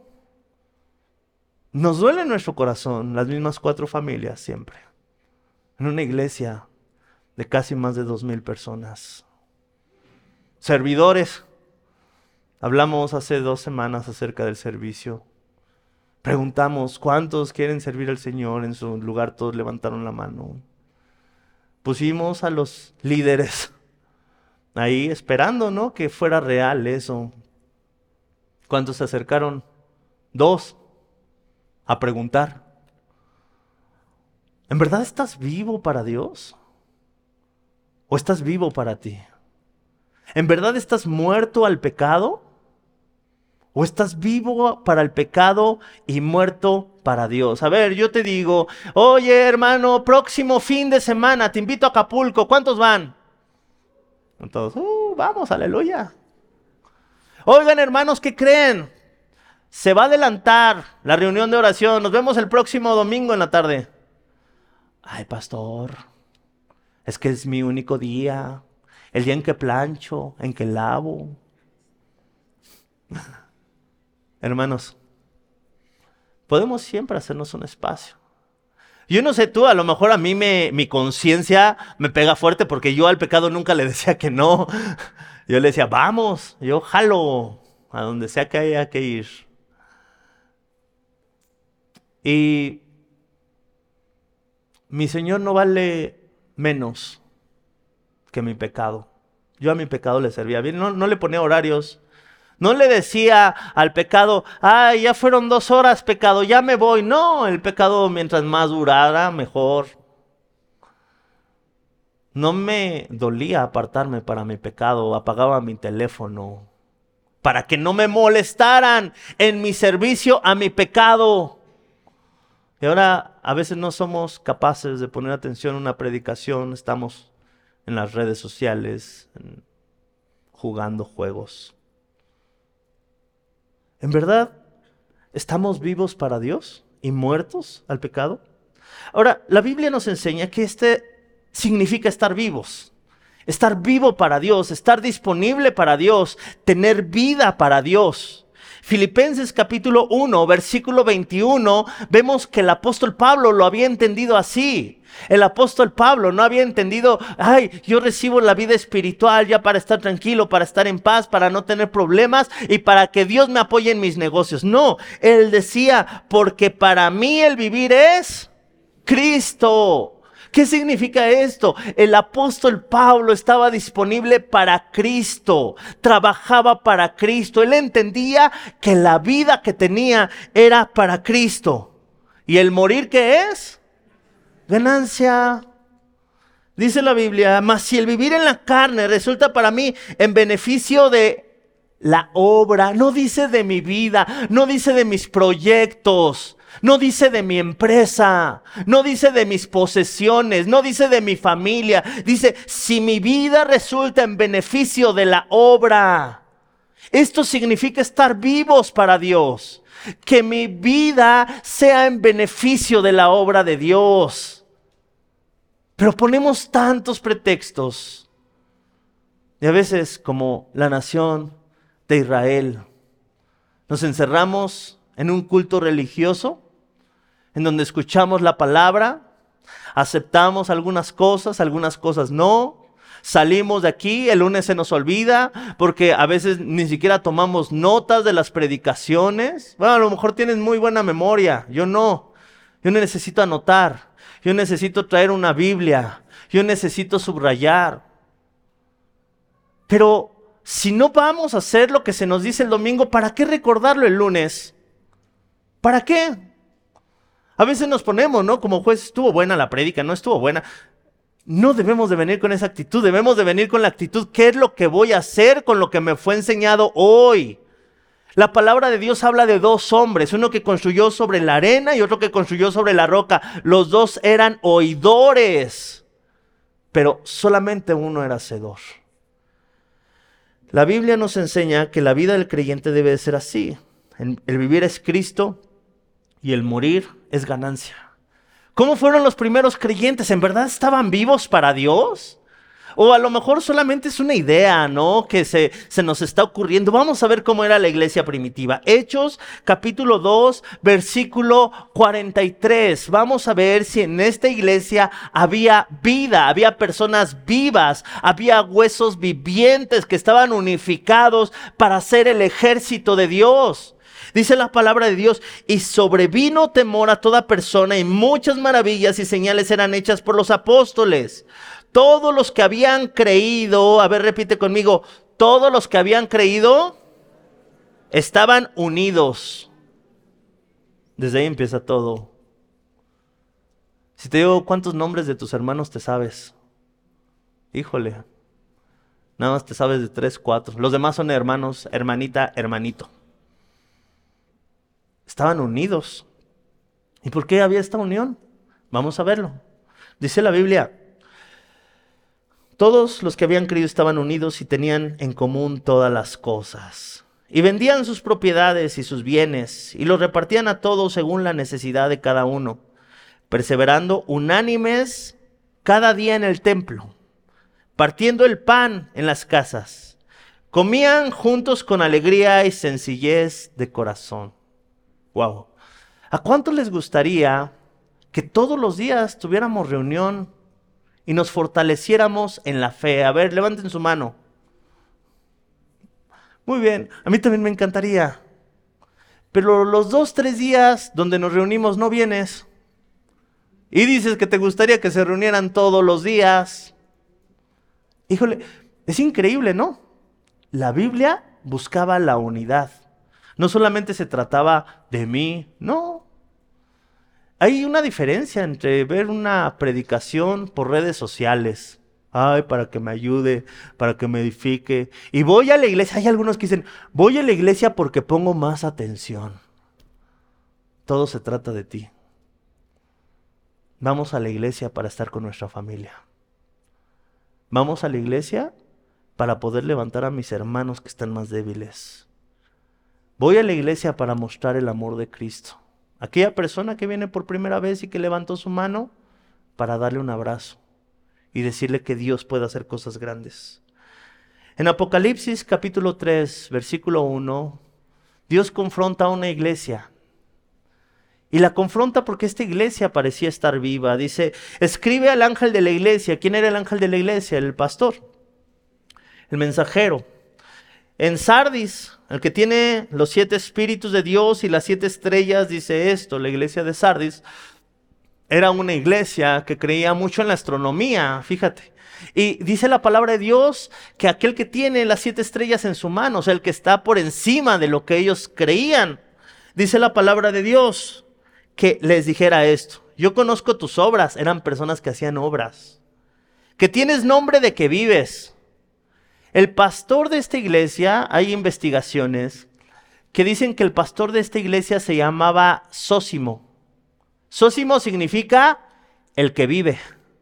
Nos duele en nuestro corazón las mismas cuatro familias siempre, en una iglesia de casi más de dos mil personas. Servidores, hablamos hace dos semanas acerca del servicio. Preguntamos, ¿cuántos quieren servir al Señor? En su lugar todos levantaron la mano. Pusimos a los líderes ahí esperando, ¿no?, que fuera real eso. ¿Cuántos se acercaron? Dos, a preguntar. ¿En verdad estás vivo para Dios? ¿O estás vivo para ti? ¿En verdad estás muerto al pecado? ¿O estás vivo para el pecado y muerto para Dios? A ver, yo te digo, oye hermano, próximo fin de semana te invito a Acapulco. ¿Cuántos van? Todos, uh, vamos, aleluya. Oigan hermanos, ¿qué creen? Se va a adelantar la reunión de oración. Nos vemos el próximo domingo en la tarde. Ay, pastor, es que es mi único día. El día en que plancho, en que lavo. Hermanos, podemos siempre hacernos un espacio. Yo no sé tú, a lo mejor a mí me, mi conciencia me pega fuerte porque yo al pecado nunca le decía que no. Yo le decía, vamos, yo jalo a donde sea que haya que ir. Y mi Señor no vale menos que mi pecado. Yo a mi pecado le servía bien, no, no le ponía horarios. No le decía al pecado, ay, ya fueron dos horas, pecado, ya me voy. No, el pecado mientras más durara, mejor. No me dolía apartarme para mi pecado, apagaba mi teléfono para que no me molestaran en mi servicio a mi pecado. Y ahora a veces no somos capaces de poner atención a una predicación, estamos en las redes sociales, en, jugando juegos. ¿En verdad estamos vivos para Dios y muertos al pecado? Ahora, la Biblia nos enseña que este significa estar vivos. Estar vivo para Dios, estar disponible para Dios, tener vida para Dios. Filipenses capítulo uno, versículo veintiuno, vemos que el apóstol Pablo lo había entendido así. El apóstol Pablo no había entendido, ay, yo recibo la vida espiritual ya para estar tranquilo, para estar en paz, para no tener problemas y para que Dios me apoye en mis negocios. No, él decía, porque para mí el vivir es Cristo. ¿Qué significa esto? El apóstol Pablo estaba disponible para Cristo, trabajaba para Cristo. Él entendía que la vida que tenía era para Cristo. ¿Y el morir qué es? Ganancia. Dice la Biblia, mas si el vivir en la carne resulta para mí en beneficio de la obra, no dice de mi vida, no dice de mis proyectos, no dice de mi empresa, no dice de mis posesiones, no dice de mi familia. Dice, si mi vida resulta en beneficio de la obra. Esto significa estar vivos para Dios. Que mi vida sea en beneficio de la obra de Dios. Pero ponemos tantos pretextos. Y a veces, como la nación de Israel, nos encerramos en un culto religioso, en donde escuchamos la palabra, aceptamos algunas cosas, algunas cosas no. Salimos de aquí, el lunes se nos olvida, porque a veces ni siquiera tomamos notas de las predicaciones. Bueno, a lo mejor tienes muy buena memoria, yo no. Yo necesito anotar. Yo necesito traer una Biblia. Yo necesito subrayar. Pero si no vamos a hacer lo que se nos dice el domingo, ¿para qué recordarlo el lunes? ¿Para qué? A veces nos ponemos, ¿no? Como juez, estuvo buena la prédica, no estuvo buena. No debemos de venir con esa actitud. Debemos de venir con la actitud, ¿qué es lo que voy a hacer con lo que me fue enseñado hoy? La palabra de Dios habla de dos hombres, uno que construyó sobre la arena y otro que construyó sobre la roca. Los dos eran oidores, pero solamente uno era hacedor. La Biblia nos enseña que la vida del creyente debe de ser así. El, el vivir es Cristo y el morir es ganancia. ¿Cómo fueron los primeros creyentes? ¿En verdad estaban vivos para Dios? O a lo mejor solamente es una idea, ¿no? Que se, se nos está ocurriendo. Vamos a ver cómo era la iglesia primitiva. Hechos, capítulo dos, versículo cuarenta y tres. Vamos a ver si en esta iglesia había vida, había personas vivas, había huesos vivientes que estaban unificados para ser el ejército de Dios. Dice la palabra de Dios, y sobrevino temor a toda persona y muchas maravillas y señales eran hechas por los apóstoles. Todos los que habían creído, a ver, repite conmigo, todos los que habían creído estaban unidos. Desde ahí empieza todo. Si te digo cuántos nombres de tus hermanos te sabes, híjole, nada más te sabes de tres, cuatro. Los demás son hermanos, hermanita, hermanito. Estaban unidos. ¿Y por qué había esta unión? Vamos a verlo. Dice la Biblia, todos los que habían creído estaban unidos y tenían en común todas las cosas. Y vendían sus propiedades y sus bienes y los repartían a todos según la necesidad de cada uno, perseverando unánimes cada día en el templo, partiendo el pan en las casas. Comían juntos con alegría y sencillez de corazón. Wow. ¿A cuántos les gustaría que todos los días tuviéramos reunión y nos fortaleciéramos en la fe? A ver, levanten su mano. Muy bien, a mí también me encantaría. Pero los dos, tres días donde nos reunimos no vienes. Y dices que te gustaría que se reunieran todos los días. Híjole, es increíble, ¿no? La Biblia buscaba la unidad. No solamente se trataba de mí, no. Hay una diferencia entre ver una predicación por redes sociales. Ay, para que me ayude, para que me edifique. Y voy a la iglesia. Hay algunos que dicen, voy a la iglesia porque pongo más atención. Todo se trata de ti. Vamos a la iglesia para estar con nuestra familia. Vamos a la iglesia para poder levantar a mis hermanos que están más débiles. Voy a la iglesia para mostrar el amor de Cristo. Aquella persona que viene por primera vez y que levantó su mano, para darle un abrazo y decirle que Dios puede hacer cosas grandes. En Apocalipsis capítulo tres, versículo uno, Dios confronta a una iglesia. Y la confronta porque esta iglesia parecía estar viva. Dice, escribe al ángel de la iglesia. ¿Quién era el ángel de la iglesia? El pastor, el mensajero. En Sardis, el que tiene los siete espíritus de Dios y las siete estrellas, dice esto, la iglesia de Sardis era una iglesia que creía mucho en la astronomía, fíjate. Y dice la palabra de Dios que aquel que tiene las siete estrellas en su mano, o sea, el que está por encima de lo que ellos creían, dice la palabra de Dios que les dijera esto. Yo conozco tus obras, eran personas que hacían obras, que tienes nombre de que vives. El pastor de esta iglesia, hay investigaciones que dicen que el pastor de esta iglesia se llamaba Zósimo. Zósimo significa el que vive.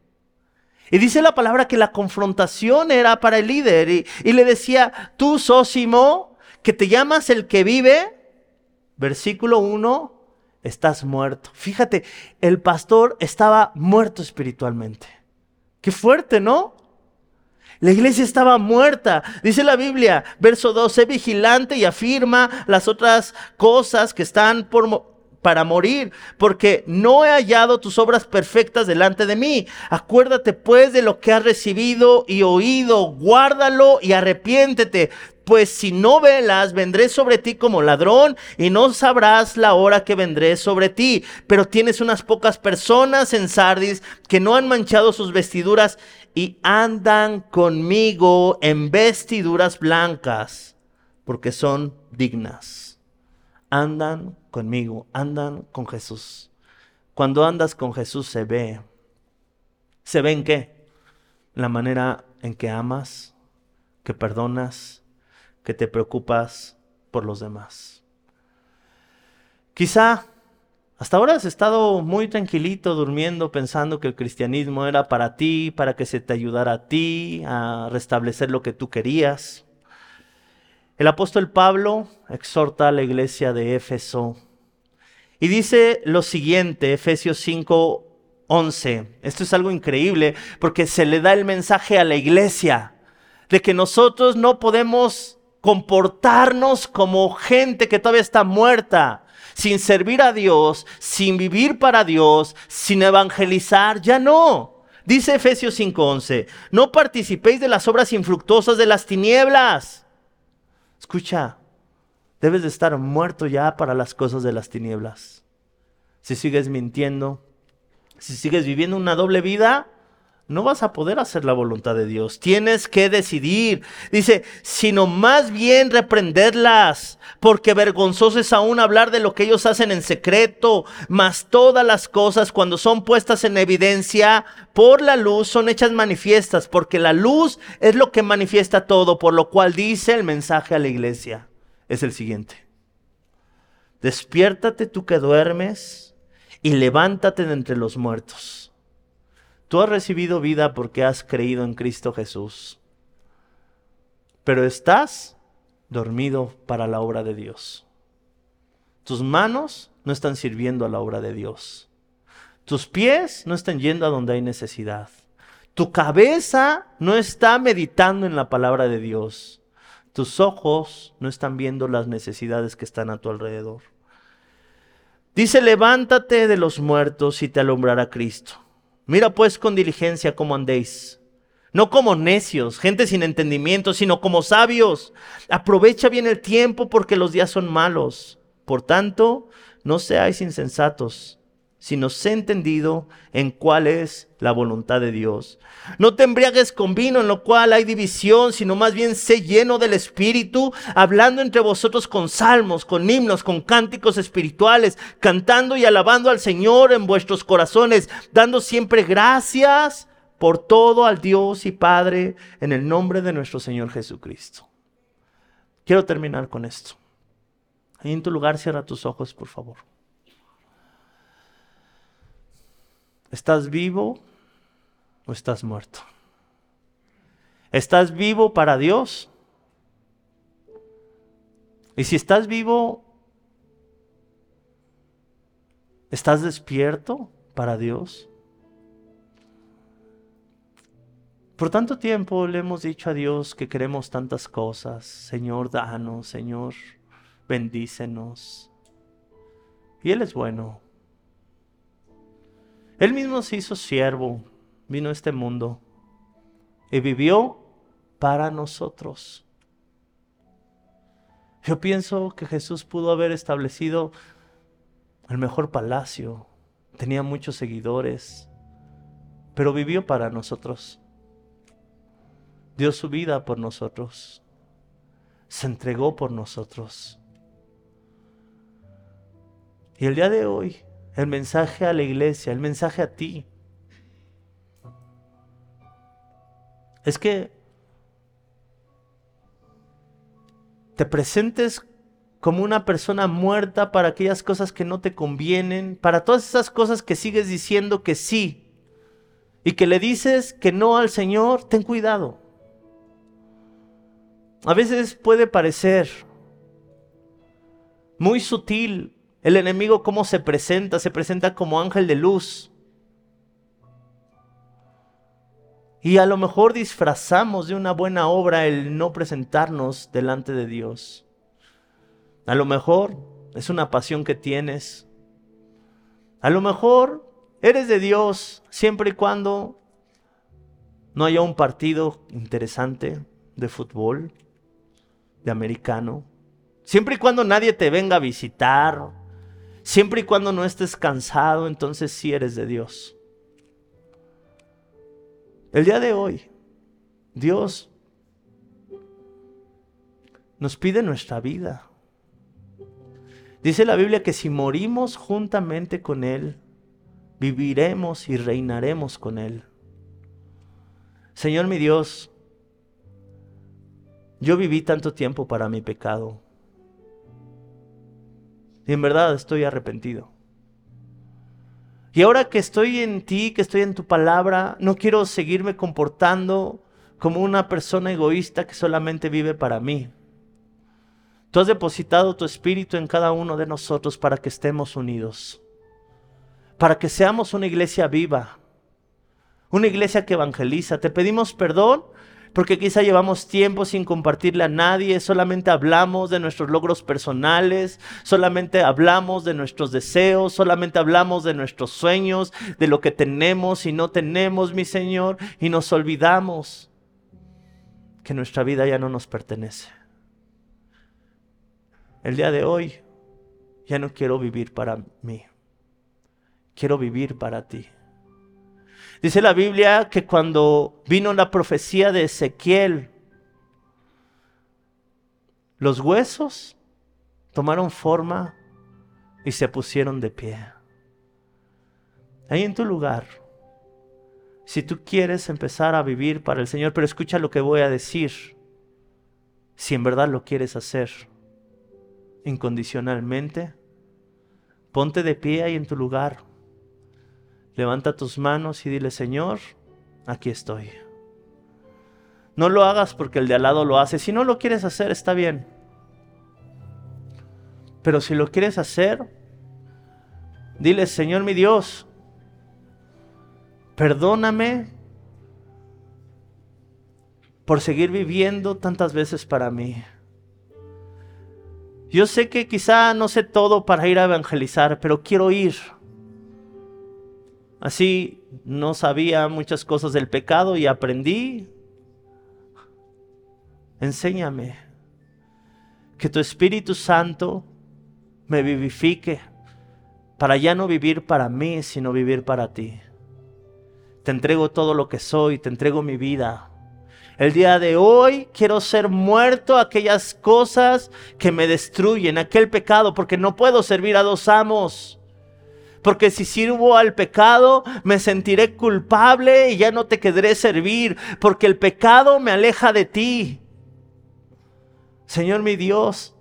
Y dice la palabra que la confrontación era para el líder. Y, y le decía, tú Zósimo, que te llamas el que vive, versículo uno, estás muerto. Fíjate, el pastor estaba muerto espiritualmente. Qué fuerte, ¿no? La iglesia estaba muerta. Dice la Biblia, verso dos, sé vigilante y afirma las otras cosas que están por mo- para morir, porque no he hallado tus obras perfectas delante de mí. Acuérdate pues de lo que has recibido y oído, guárdalo y arrepiéntete. Pues si no velas, vendré sobre ti como ladrón y no sabrás la hora que vendré sobre ti. Pero tienes unas pocas personas en Sardis que no han manchado sus vestiduras y andan conmigo en vestiduras blancas, porque son dignas. Andan conmigo, andan con Jesús. Cuando andas con Jesús se ve. ¿Se ve en qué? La manera en que amas, que perdonas, que te preocupas por los demás. Quizá hasta ahora has estado muy tranquilito durmiendo pensando que el cristianismo era para ti, para que se te ayudara a ti a restablecer lo que tú querías. El apóstol Pablo exhorta a la iglesia de Éfeso y dice lo siguiente, Efesios cinco once. Esto es algo increíble porque se le da el mensaje a la iglesia de que nosotros no podemos comportarnos como gente que todavía está muerta, sin servir a Dios, sin vivir para Dios, sin evangelizar. Ya no. Dice Efesios cinco once, no participéis de las obras infructuosas de las tinieblas. Escucha, debes de estar muerto ya para las cosas de las tinieblas. Si sigues mintiendo, si sigues viviendo una doble vida, no vas a poder hacer la voluntad de Dios. Tienes que decidir. Dice, sino más bien reprenderlas, porque vergonzoso es aún hablar de lo que ellos hacen en secreto. Mas todas las cosas, cuando son puestas en evidencia por la luz, son hechas manifiestas, porque la luz es lo que manifiesta todo. Por lo cual dice el mensaje a la iglesia, es el siguiente: despiértate tú que duermes y levántate de entre los muertos. Tú has recibido vida porque has creído en Cristo Jesús, pero estás dormido para la obra de Dios. Tus manos no están sirviendo a la obra de Dios. Tus pies no están yendo a donde hay necesidad. Tu cabeza no está meditando en la palabra de Dios. Tus ojos no están viendo las necesidades que están a tu alrededor. Dice, levántate de los muertos y te alumbrará Cristo. Mira pues con diligencia cómo andéis, no como necios, gente sin entendimiento, sino como sabios. Aprovecha bien el tiempo porque los días son malos. Por tanto, no seáis insensatos, sino sé entendido en cuál es la voluntad de Dios. No te embriagues con vino, en lo cual hay división, sino más bien sé lleno del Espíritu, hablando entre vosotros con salmos, con himnos, con cánticos espirituales, cantando y alabando al Señor en vuestros corazones, dando siempre gracias por todo al Dios y Padre, en el nombre de nuestro Señor Jesucristo. Quiero terminar con esto. Ahí en tu lugar, cierra tus ojos, por favor. ¿Estás vivo o estás muerto? ¿Estás vivo para Dios? Y si estás vivo, ¿estás despierto para Dios? Por tanto tiempo le hemos dicho a Dios que queremos tantas cosas. Señor, danos, Señor, bendícenos. Y Él es bueno. Él mismo se hizo siervo, vino a este mundo y vivió para nosotros. Yo pienso que Jesús pudo haber establecido el mejor palacio, tenía muchos seguidores, pero vivió para nosotros. Dio su vida por nosotros, se entregó por nosotros. Y el día de hoy, el mensaje a la iglesia, el mensaje a ti, es que te presentes como una persona muerta para aquellas cosas que no te convienen, para todas esas cosas que sigues diciendo que sí y que le dices que no al Señor. Ten cuidado. A veces puede parecer muy sutil el enemigo cómo se presenta, se presenta como ángel de luz. Y a lo mejor disfrazamos de una buena obra el no presentarnos delante de Dios. A lo mejor es una pasión que tienes. A lo mejor eres de Dios siempre y cuando no haya un partido interesante de fútbol, de americano. Siempre y cuando nadie te venga a visitar. Siempre y cuando no estés cansado, entonces sí eres de Dios. El día de hoy, Dios nos pide nuestra vida. Dice la Biblia que si morimos juntamente con Él, viviremos y reinaremos con Él. Señor mi Dios, yo viví tanto tiempo para mi pecado. Y en verdad estoy arrepentido. Y ahora que estoy en ti, que estoy en tu palabra, no quiero seguirme comportando como una persona egoísta que solamente vive para mí. Tú has depositado tu espíritu en cada uno de nosotros para que estemos unidos. Para que seamos una iglesia viva. Una iglesia que evangeliza. Te pedimos perdón porque quizá llevamos tiempo sin compartirle a nadie. Solamente hablamos de nuestros logros personales. Solamente hablamos de nuestros deseos. Solamente hablamos de nuestros sueños. De lo que tenemos y no tenemos, mi Señor. Y nos olvidamos que nuestra vida ya no nos pertenece. El día de hoy ya no quiero vivir para mí. Quiero vivir para ti. Dice la Biblia que cuando vino la profecía de Ezequiel, los huesos tomaron forma y se pusieron de pie. Ahí en tu lugar, si tú quieres empezar a vivir para el Señor, pero escucha lo que voy a decir, si en verdad lo quieres hacer incondicionalmente, ponte de pie ahí en tu lugar. Levanta tus manos y dile: Señor, aquí estoy. No lo hagas porque el de al lado lo hace. Si no lo quieres hacer, está bien. Pero si lo quieres hacer, dile: Señor mi Dios, perdóname por seguir viviendo tantas veces para mí. Yo sé que quizá no sé todo para ir a evangelizar, pero quiero ir. Así no sabía muchas cosas del pecado y aprendí. Enséñame. Que tu Espíritu Santo me vivifique para ya no vivir para mí, sino vivir para ti. Te entrego todo lo que soy, te entrego mi vida. El día de hoy quiero ser muerto a aquellas cosas que me destruyen, aquel pecado, porque no puedo servir a dos amos. Porque si sirvo al pecado, me sentiré culpable y ya no te querré servir, porque el pecado me aleja de ti. Señor mi Dios,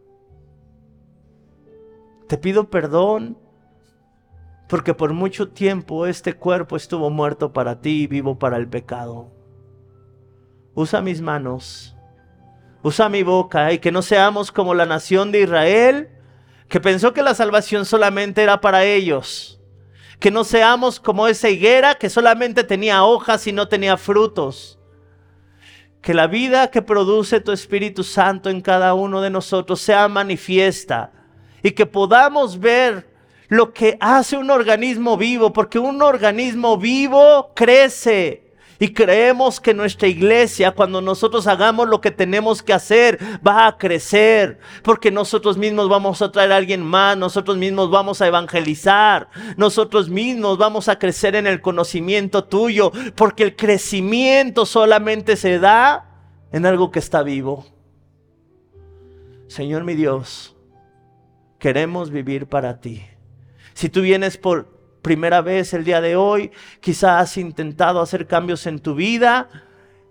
te pido perdón, porque por mucho tiempo este cuerpo estuvo muerto para ti y vivo para el pecado. Usa mis manos, usa mi boca, y que no seamos como la nación de Israel, que pensó que la salvación solamente era para ellos. Que no seamos como esa higuera que solamente tenía hojas y no tenía frutos. Que la vida que produce tu Espíritu Santo en cada uno de nosotros sea manifiesta. Y que podamos ver lo que hace un organismo vivo. Porque un organismo vivo crece. Y creemos que nuestra iglesia, cuando nosotros hagamos lo que tenemos que hacer, va a crecer. Porque nosotros mismos vamos a traer a alguien más. Nosotros mismos vamos a evangelizar. Nosotros mismos vamos a crecer en el conocimiento tuyo. Porque el crecimiento solamente se da en algo que está vivo. Señor mi Dios, queremos vivir para ti. Si tú vienes por primera vez el día de hoy, quizás has intentado hacer cambios en tu vida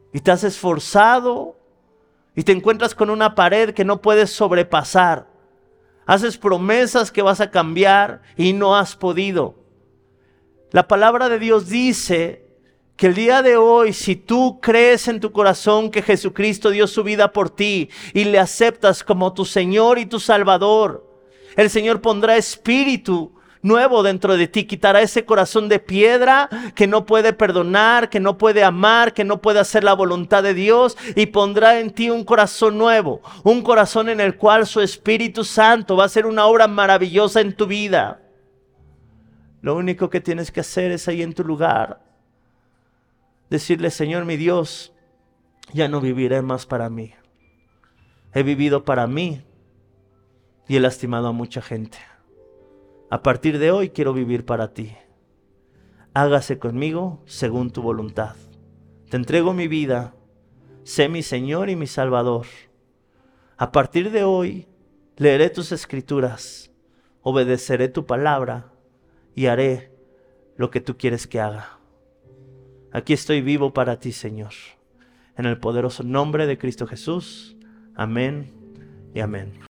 y te has esforzado y te encuentras con una pared que no puedes sobrepasar. Haces promesas que vas a cambiar y no has podido. La palabra de Dios dice que el día de hoy, si tú crees en tu corazón que Jesucristo dio su vida por ti y le aceptas como tu Señor y tu Salvador, el Señor pondrá espíritu nuevo dentro de ti, quitará ese corazón de piedra que no puede perdonar, que no puede amar, que no puede hacer la voluntad de Dios, y pondrá en ti un corazón nuevo, un corazón en el cual su Espíritu Santo va a hacer una obra maravillosa en tu vida. Lo único que tienes que hacer es ahí en tu lugar decirle: Señor mi Dios, ya no viviré más para mí. He vivido para mí y he lastimado a mucha gente. A partir de hoy quiero vivir para ti. Hágase conmigo según tu voluntad. Te entrego mi vida. Sé mi Señor y mi Salvador. A partir de hoy leeré tus escrituras, obedeceré tu palabra y haré lo que tú quieres que haga. Aquí estoy vivo para ti, Señor. En el poderoso nombre de Cristo Jesús. Amén y amén.